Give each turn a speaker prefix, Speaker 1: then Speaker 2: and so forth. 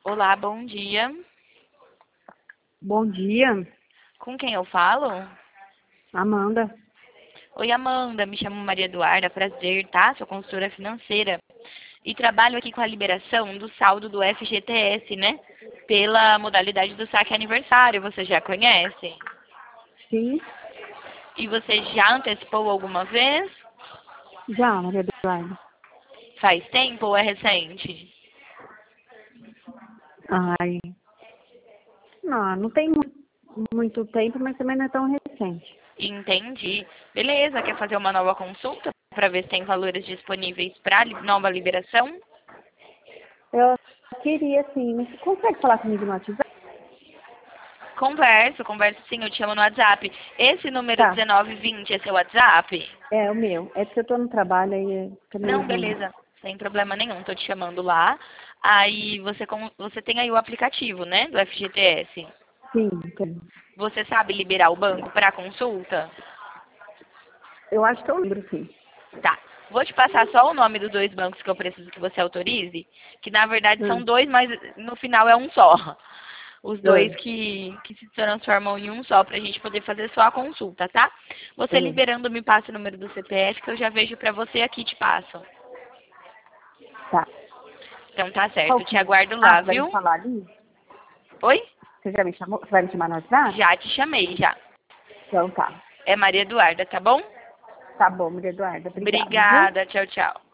Speaker 1: Olá, bom dia.
Speaker 2: Bom dia,
Speaker 1: Com quem eu falo?
Speaker 2: Amanda.
Speaker 1: Oi, Amanda. Me chamo Maria Eduarda. Prazer, tá? Sou consultora financeira. E trabalho aqui com a liberação do saldo do FGTS, né? Pela modalidade do saque aniversário. Você já conhece?
Speaker 2: Sim,
Speaker 1: E você já antecipou alguma vez?
Speaker 2: já, Maria Eduarda.
Speaker 1: Faz tempo ou é recente?
Speaker 2: Ai, não tem muito tempo, mas também não é tão recente.
Speaker 1: Entendi. Beleza, quer fazer uma nova consulta para ver se tem valores disponíveis para nova liberação?
Speaker 2: Eu queria, sim, mas você consegue falar comigo no WhatsApp?
Speaker 1: Converso sim, eu te chamo no WhatsApp. Esse número
Speaker 2: Tá,
Speaker 1: 1920 é seu WhatsApp?
Speaker 2: é o meu. É porque eu tô no trabalho aí, fica meio
Speaker 1: Não,
Speaker 2: ruim.
Speaker 1: beleza, sem problema nenhum, tô te chamando lá. Aí você tem aí o aplicativo, né, do FGTS.
Speaker 2: Sim, tem.
Speaker 1: Você sabe liberar o banco para consulta?
Speaker 2: Eu acho que eu lembro, sim.
Speaker 1: Tá. Vou te passar só o nome dos dois bancos que eu preciso que você autorize, que na verdade são
Speaker 2: Hum,
Speaker 1: dois, mas no final é um só. Os dois
Speaker 2: hum,
Speaker 1: que se transformam em um só para a gente poder fazer só a consulta, tá? Você
Speaker 2: hum.
Speaker 1: liberando, me passa o número do CPF que eu já vejo para você aqui te passo.
Speaker 2: Tá.
Speaker 1: Então tá certo,
Speaker 2: Qual
Speaker 1: eu te
Speaker 2: que é?
Speaker 1: aguardo
Speaker 2: Ah,
Speaker 1: lá,
Speaker 2: você vai me
Speaker 1: viu?
Speaker 2: falar ali?
Speaker 1: Oi?
Speaker 2: Você já me chamou? Você vai me chamar no WhatsApp?
Speaker 1: Já te chamei, já.
Speaker 2: Então tá.
Speaker 1: É Maria Eduarda, tá bom?
Speaker 2: Tá bom, Maria Eduarda. Obrigada, viu?
Speaker 1: Obrigada, tchau, tchau.